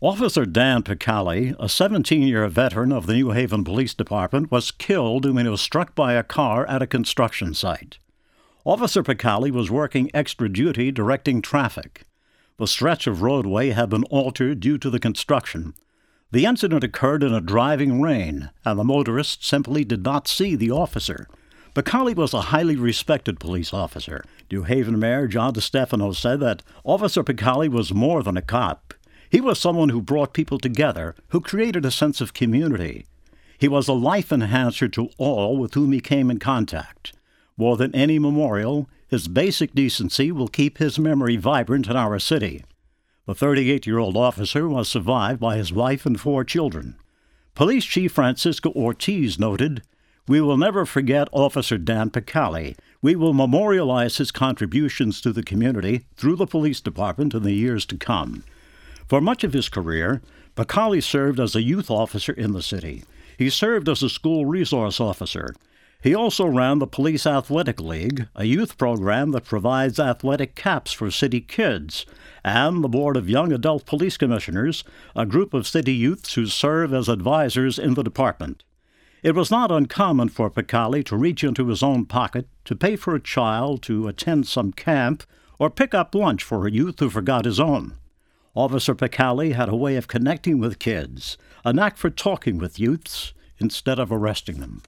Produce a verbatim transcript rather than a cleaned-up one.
Officer Dan Picali, a seventeen-year veteran of the New Haven Police Department, was killed when he was struck by a car at a construction site. Officer Picali was working extra duty directing traffic. The stretch of roadway had been altered due to the construction. The incident occurred in a driving rain, and the motorist simply did not see the officer. Picali was a highly respected police officer. New Haven Mayor John DeStefano said that Officer Picali was more than a cop. He was someone who brought people together, who created a sense of community. He was a life enhancer to all with whom he came in contact. More than any memorial, his basic decency will keep his memory vibrant in our city. The thirty-eight-year-old officer was survived by his wife and four children. Police Chief Francisco Ortiz noted, "We will never forget Officer Dan Picali. We will memorialize his contributions to the community through the police department in the years to come." For much of his career, Picali served as a youth officer in the city. He served as a school resource officer. He also ran the Police Athletic League, a youth program that provides athletic caps for city kids, and the Board of Young Adult Police Commissioners, a group of city youths who serve as advisors in the department. It was not uncommon for Picali to reach into his own pocket to pay for a child to attend some camp or pick up lunch for a youth who forgot his own. Officer Picali had a way of connecting with kids, a knack for talking with youths instead of arresting them.